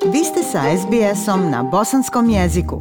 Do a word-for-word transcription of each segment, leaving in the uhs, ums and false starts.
Vi ste sa es be esom na bosanskom jeziku.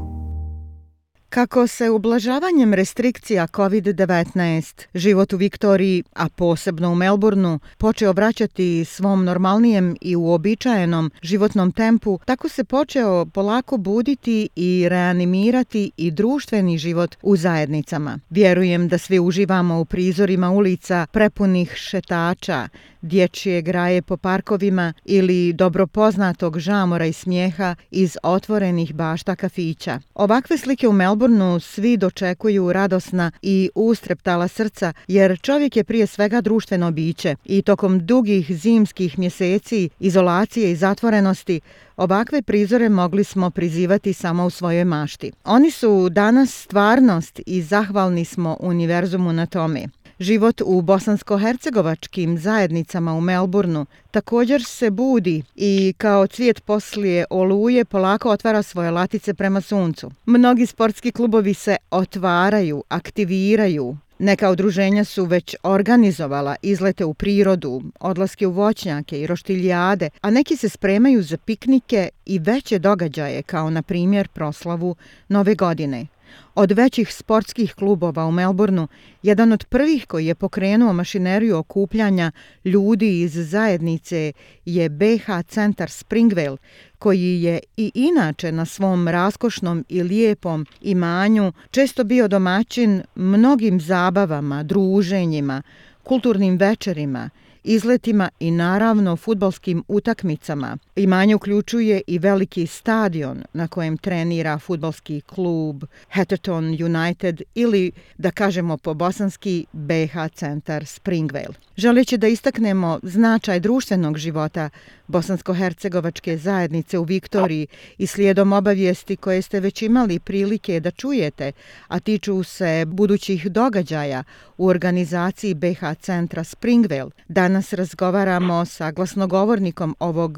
Kako se ublažavanjem restrikcija kovid devetnaest život u Viktoriji, a posebno u Melbourneu, počeo vraćati svom normalnijem i uobičajenom životnom tempu, tako se počeo polako buditi i reanimirati i društveni život u zajednicama. Vjerujem da svi uživamo u prizorima ulica prepunih šetača, dječje graje po parkovima ili dobro poznatog žamora i smijeha iz otvorenih bašta kafića. Ovakve slike u Melbourneu svi dočekuju radosna i ustreptala srca, jer čovjek je prije svega društveno biće i tokom dugih zimskih mjeseci izolacije i zatvorenosti ovakve prizore mogli smo prizivati samo u svojoj mašti. Oni su danas stvarnost i zahvalni smo univerzumu na tome. Život u bosansko-hercegovačkim zajednicama u Melbourneu također se budi i kao cvijet poslije oluje polako otvara svoje latice prema suncu. Mnogi sportski klubovi se otvaraju, aktiviraju. Neka udruženja su već organizovala izlete u prirodu, odlaske u voćnjake i roštiljade, a neki se spremaju za piknike i veće događaje, kao na primjer proslavu Nove godine. Od većih sportskih klubova u Melbourneu, jedan od prvih koji je pokrenuo mašineriju okupljanja ljudi iz zajednice je be ha centar Springvale, koji je i inače na svom raskošnom i lijepom imanju često bio domaćin mnogim zabavama, druženjima, kulturnim večerima, izletima i naravno fudbalskim utakmicama. Imanje uključuje i veliki stadion na kojem trenira fudbalski klub Hatherton United ili, da kažemo po bosanski, be ha centar Springvale. Želeći da istaknemo značaj društvenog života bosansko-hercegovačke zajednice u Viktoriji i slijedom obavijesti koje ste već imali prilike da čujete, a tiču se budućih događaja u organizaciji be ha centra Springvale, danas razgovaramo sa glasnogovornikom ovog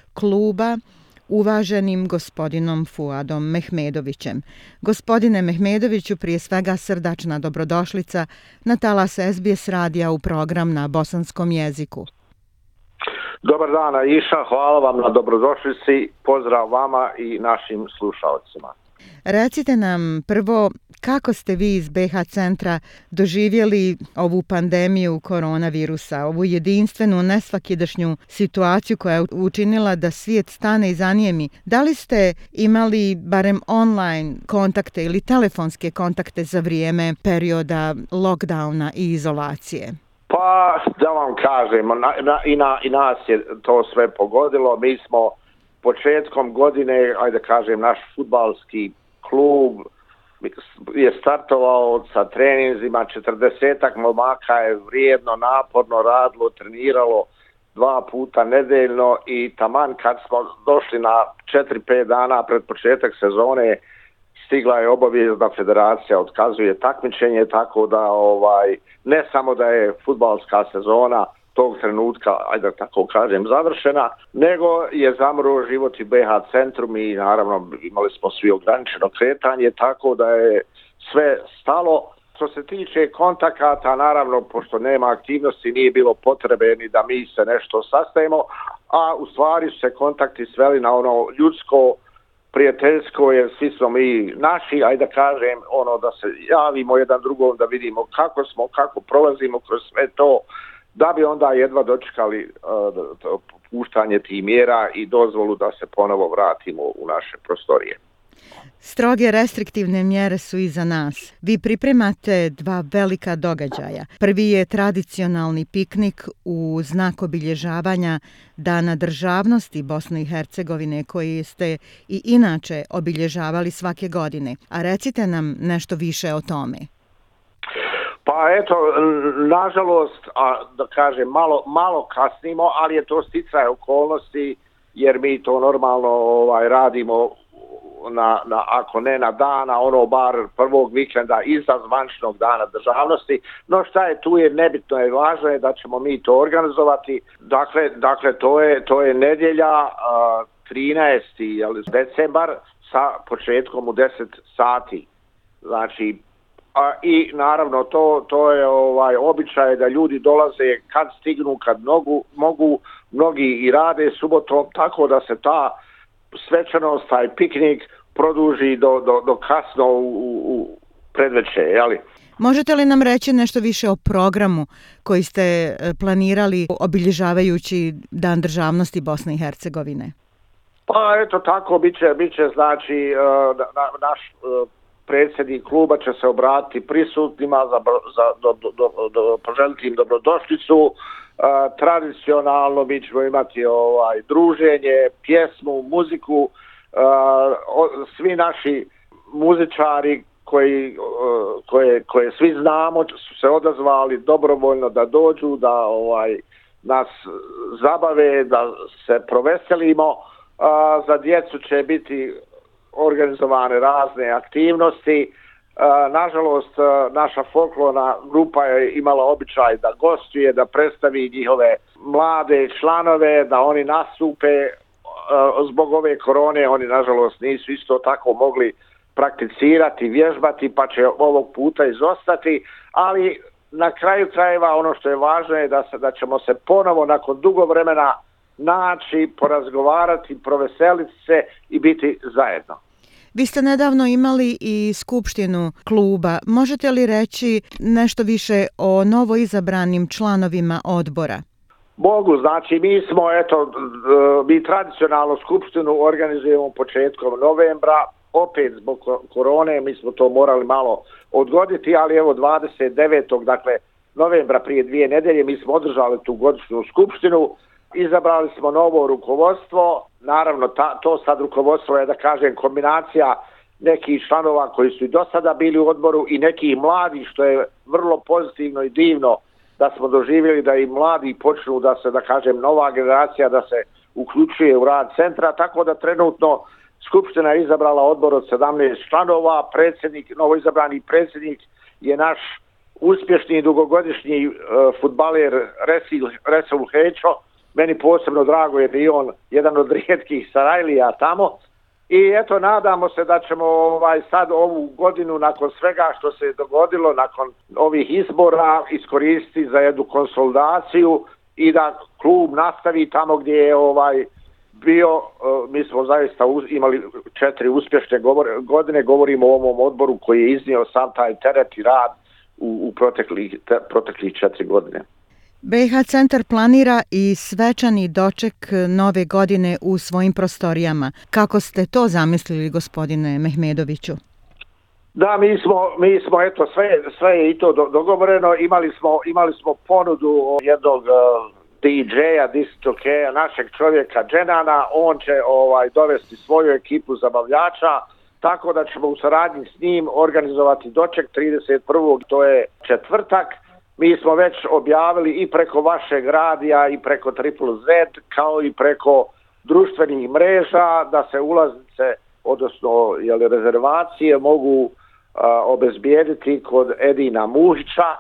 kluba, uvaženim gospodinom Fuadom Mehmedovićem. Gospodine Mehmedoviću, prije svega srdačna dobrodošlica na talas es be es radija u program na bosanskom jeziku. Dobar dan, Aisha, hvala vam na dobrodošlici, pozdrav vama i našim slušalcima. Recite nam prvo, kako ste vi iz be ha centra doživjeli ovu pandemiju koronavirusa, ovu jedinstvenu, nesvakidašnju situaciju koja je učinila da svijet stane i zanijemi? Da li ste imali barem online kontakte ili telefonske kontakte za vrijeme perioda lockdowna i izolacije? Pa, da vam kažem, na, na, i, na, i nas je to sve pogodilo. Mi smo početkom godine, ajde kažem, naš fudbalski klub je startovao sa treninzima, četrdesetak momaka je vrijedno, naporno radilo, treniralo dva puta nedeljno i taman kad smo došli na četiri pet dana pred početak sezone, stigla je obavijest da federacija otkazuje takmičenje, tako da ovaj ne samo da je fudbalska sezona tog trenutka, ajde tako kažem, završena, nego je zamro život i be ha centrum i naravno imali smo svi ograničeno kretanje, tako da je sve stalo. Što se tiče kontakata, naravno, pošto nema aktivnosti, nije bilo potrebe ni da mi se nešto sastajemo, a u stvari su se kontakti sveli na ono ljudsko, prijateljsko, jer svi smo mi naši, ajde da kažem, ono da se javimo jedan drugom, da vidimo kako smo, kako prolazimo kroz sve to, da bi onda jedva dočekali uh, puštanje tih mjera i dozvolu da se ponovo vratimo u naše prostorije. Stroge restriktivne mjere su iza nas. Vi pripremate dva velika događaja. Prvi je tradicionalni piknik u znak obilježavanja Dana državnosti Bosne i Hercegovine, koji ste i inače obilježavali svake godine. A recite nam nešto više o tome. Pa eto, nažalost, a da kažem, malo, malo kasnimo, ali je to sticaj okolnosti, jer mi to normalno ovaj, radimo na, na, ako ne na dana, ono bar prvog vikenda iza zvančnog dana državnosti. No šta je tu je nebitno i važno je da ćemo mi to organizovati. Dakle, dakle to je to je nedjelja uh, trinaesti decembar sa početkom u deset sati. Znači, a, i naravno to to je ovaj običaj da ljudi dolaze kad stignu, kad mogu, mogu mnogi i rade subotom, tako da se ta svečanost, taj piknik produži do, do, do kasno u, u predveče, jeli? Možete li nam reći nešto više o programu koji ste planirali obilježavajući Dan državnosti Bosne i Hercegovine? Pa eto tako, bit će, bit će znači na, naš predsjednik kluba će se obratiti prisutnima, za, za, do, do, do, do, poželiti im dobrodošlicu. Tradicionalno mi ćemo imati ovaj, druženje, pjesmu, muziku, svi naši muzičari koji, koje, koje svi znamo su se odazvali dobrovoljno da dođu, da ovaj, nas zabave, da se proveselimo. Za djecu će biti organizovane razne aktivnosti. Nažalost, naša folklorna grupa je imala običaj da gostuje, da predstavi njihove mlade članove, da oni nastupe. Zbog ove korone oni nažalost nisu isto tako mogli prakticirati, vježbati, pa će ovog puta izostati, ali na kraju krajeva ono što je važno je da, se, da ćemo se ponovo nakon dugo vremena naći, porazgovarati, proveseliti se i biti zajedno. Vi ste nedavno imali i skupštinu kluba. Možete li reći nešto više o novo izabranim članovima odbora? Mogu, znači mi smo, eto, mi tradicionalno skupštinu organizujemo početkom novembra, opet zbog korone, mi smo to morali malo odgoditi, ali evo dvadeset devetog dakle novembra prije dvije nedelje mi smo održali tu godišnju skupštinu, izabrali smo novo rukovodstvo, naravno ta, to sad rukovodstvo je, da kažem, kombinacija nekih članova koji su i do sada bili u odboru i nekih mladih, što je vrlo pozitivno i divno da smo doživjeli da i mladi počnu da se, da kažem, nova generacija da se uključuje u rad centra, tako da trenutno Skupština je izabrala odbor od sedamnaest članova, predsjednik, novoizabrani predsjednik je naš uspješni dugogodišnji uh, fudbaler Resil, Resul Hećo. Meni posebno drago je da je on jedan od rijetkih Sarajlija tamo. I eto, nadamo se da ćemo ovaj, sad ovu godinu nakon svega što se je dogodilo, nakon ovih izbora, iskoristiti za jednu konsolidaciju i da klub nastavi tamo gdje je ovaj bio. Mi smo zaista imali četiri uspješne godine, govorimo o ovom odboru koji je iznio sam taj teret i rad u, u proteklih, te, proteklih četiri godine. B i H centar planira i svečani doček nove godine u svojim prostorijama. Kako ste to zamislili, gospodine Mehmedoviću? Da, mi smo, mi smo eto, sve, sve je i to dogovoreno. Imali smo, imali smo ponudu jednog D J-a, disc-jokeja, našeg čovjeka Dženana. On će ovaj, dovesti svoju ekipu zabavljača, tako da ćemo u saradnji s njim organizovati doček trideset prvog to je četvrtak. Mi smo već objavili i preko vašeg radija i preko Triple Z, kao i preko društvenih mreža, da se ulaznice, odnosno jeli, rezervacije mogu a, obezbijediti kod Edina Muhića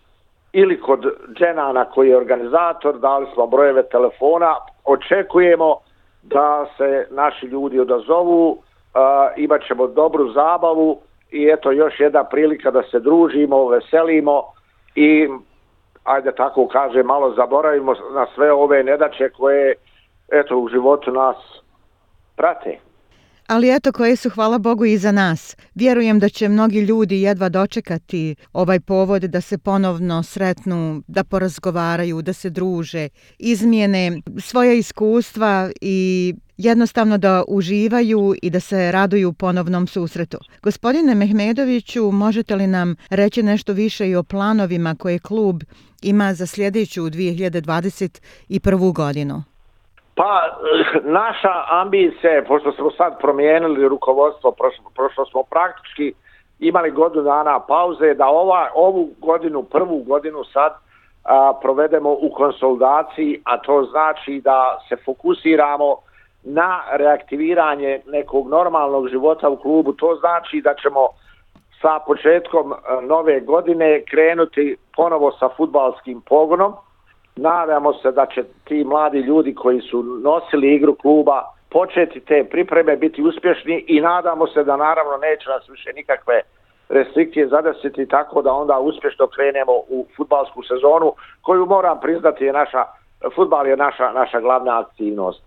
ili kod Dženana koji je organizator. Dali smo brojeve telefona, očekujemo da se naši ljudi odazovu, a, imat ćemo dobru zabavu i eto još jedna prilika da se družimo, veselimo i, ajde tako kaže, malo zaboravimo na sve ove nedaće koje eto u životu nas prate. Ali eto koje su, hvala Bogu, i za nas. Vjerujem da će mnogi ljudi jedva dočekati ovaj povod da se ponovno sretnu, da porazgovaraju, da se druže, izmijene svoje iskustva i jednostavno da uživaju i da se raduju ponovnom susretu. Gospodine Mehmedoviću, možete li nam reći nešto više i o planovima koje klub ima za sljedeću dvije hiljade dvadeset prvu godinu? Pa, naša ambicija je, pošto smo sad promijenili rukovodstvo, prošlo, prošlo smo praktički imali godinu dana pauze, da ova, ovu godinu, prvu godinu sad a, provedemo u konsolidaciji, a to znači da se fokusiramo na reaktiviranje nekog normalnog života u klubu. To znači da ćemo sa početkom nove godine krenuti ponovo sa fudbalskim pogonom. Nadamo se da će ti mladi ljudi koji su nosili igru kluba početi te pripreme, biti uspješni i nadamo se da naravno neće nas više nikakve restrikcije zadesiti, tako da onda uspješno krenemo u fudbalsku sezonu koju, moram priznati, je naša, fudbal je naša, naša glavna aktivnost.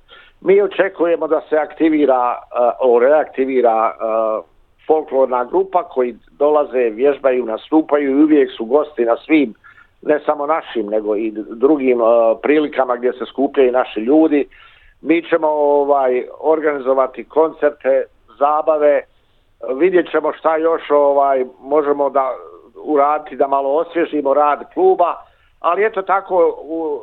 Mi očekujemo da se aktivira, uh, reaktivira uh, folklorna grupa koji dolaze, vježbaju, nastupaju i uvijek su gosti na svim, ne samo našim, nego i drugim uh, prilikama gdje se skupljaju naši ljudi. Mi ćemo ovaj, organizovati koncerte, zabave, vidjet ćemo šta još ovaj, možemo da uraditi da malo osvježimo rad kluba, ali eto tako, u,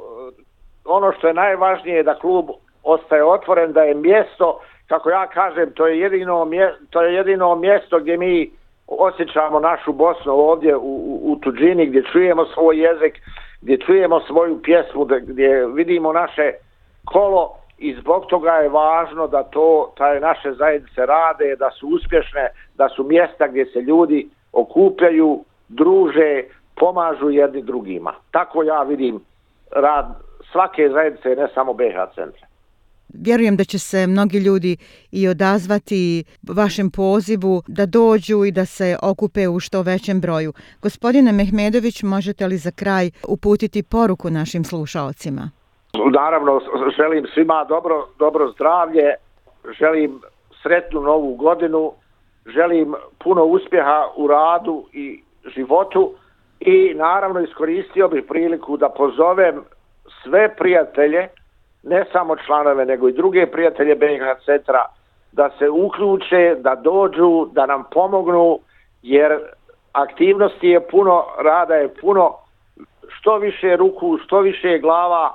ono što je najvažnije je da klub ostaje otvoren, da je mjesto, kako ja kažem, to je jedino, mje, to je jedino mjesto gdje mi osjećamo našu Bosnu ovdje u, u, u tuđini, gdje čujemo svoj jezik, gdje čujemo svoju pjesmu, gdje vidimo naše kolo i zbog toga je važno da to, taj naše zajednice rade, da su uspješne, da su mjesta gdje se ljudi okupljaju, druže, pomažu jedni drugima. Tako ja vidim rad svake zajednice, ne samo B H centra. Vjerujem da će se mnogi ljudi i odazvati vašem pozivu da dođu i da se okupe u što većem broju. Gospodine Mehmedović, možete li za kraj uputiti poruku našim slušaocima? Naravno, želim svima dobro, dobro zdravlje, želim sretnu novu godinu, želim puno uspjeha u radu i životu i naravno iskoristio bih priliku da pozovem sve prijatelje, ne samo članove, nego i druge prijatelje B H centra, da se uključe, da dođu, da nam pomognu, jer aktivnosti je puno, rada je puno, što više ruku, što više glava,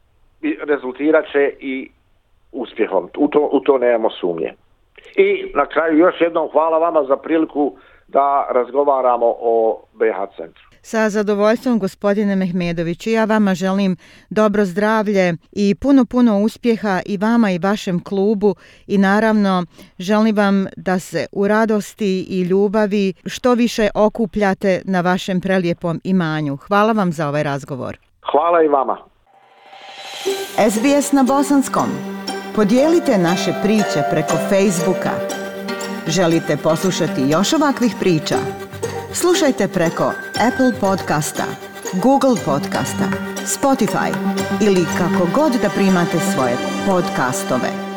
rezultirat će i uspjehom. U to, u to nemamo sumnje. I na kraju još jednom hvala vama za priliku da razgovaramo o B H centru. Sa zadovoljstvom, gospodine Mehmedoviću, ja vama želim dobro zdravlje i puno, puno uspjeha i vama i vašem klubu i naravno želim vam da se u radosti i ljubavi što više okupljate na vašem prelijepom imanju. Hvala vam za ovaj razgovor. Hvala i vama. S B S na bosanskom. Podijelite naše priče preko Facebooka. Želite poslušati još ovakvih priča? Slušajte preko Apple podcasta, Google podcasta, Spotify ili kako god da primate svoje podcastove.